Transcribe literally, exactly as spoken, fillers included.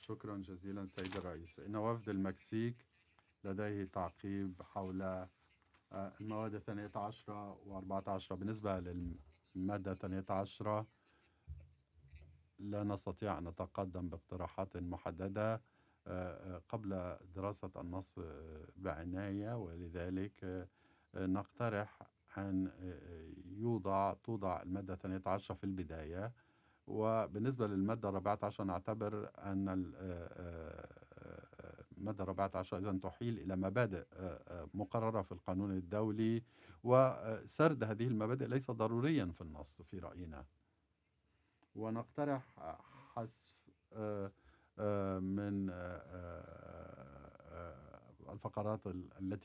شكرا جزيلا سيد الرئيس. إن وفد المكسيك لديه تعقيب حول آه، المواد الثانية عشرة وأربعة عشر. بالنسبة للمادة الثانية عشرة لا نستطيع أن نتقدم باقتراحات محددة آه، آه، قبل دراسة النص آه، بعناية، ولذلك آه، آه، نقترح أن آه، يوضع توضع المادة الثانية عشرة في البداية. وبالنسبة للمادة الرابعة عشر نعتبر أن ال- آه، آه، المادة الرابعة عشر إذن تحيل إلى مبادئ آه، آه، مقررة في القانون الدولي، وسرد هذه المبادئ ليس ضروريا في النص في رأينا. ونقترح حذف آه، آه، من آه، آه، الفقرات ال- التي